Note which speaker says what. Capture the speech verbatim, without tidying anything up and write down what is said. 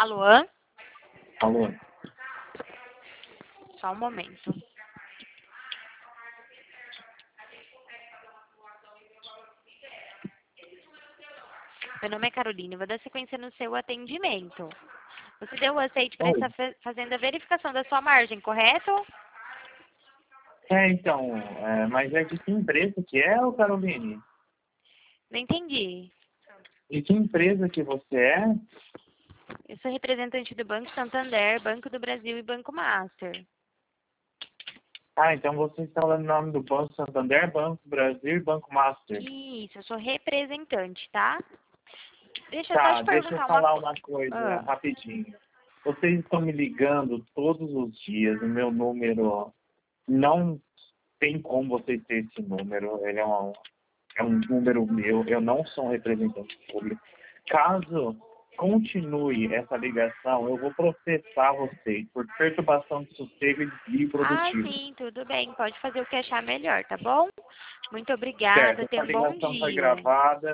Speaker 1: Alô?
Speaker 2: Alô?
Speaker 1: Só um momento. Meu nome é Carolina, vou dar sequência no seu atendimento. Você deu o aceite para
Speaker 2: Oi.
Speaker 1: estar fa- fazendo a verificação da sua margem, correto?
Speaker 2: É, então, é, mas é de que empresa que é, ô Caroline?
Speaker 1: Não entendi.
Speaker 2: De que empresa que você é?
Speaker 1: Eu sou representante do Banco Santander, Banco do Brasil e Banco Master.
Speaker 2: Ah, então você está falando o nome do Banco Santander, Banco Brasil e Banco Master.
Speaker 1: Isso, eu sou representante, tá? Deixa eu só
Speaker 2: Tá,
Speaker 1: te
Speaker 2: deixa eu
Speaker 1: perguntar uma
Speaker 2: falar
Speaker 1: coisa.
Speaker 2: uma coisa
Speaker 1: Ah,
Speaker 2: rapidinho. Vocês estão me ligando todos os dias, o meu número não tem como vocês ter esse número, ele é um, é um número meu, eu não sou um representante público. Caso continue essa ligação, eu vou processar vocês por perturbação de sossego e desvio
Speaker 1: ah,
Speaker 2: produtivo.
Speaker 1: sim, tudo bem. Pode fazer o que achar melhor, tá bom? Muito
Speaker 2: Certo,
Speaker 1: obrigada.
Speaker 2: essa
Speaker 1: Tenha um bom
Speaker 2: ligação foi
Speaker 1: dia.
Speaker 2: gravada.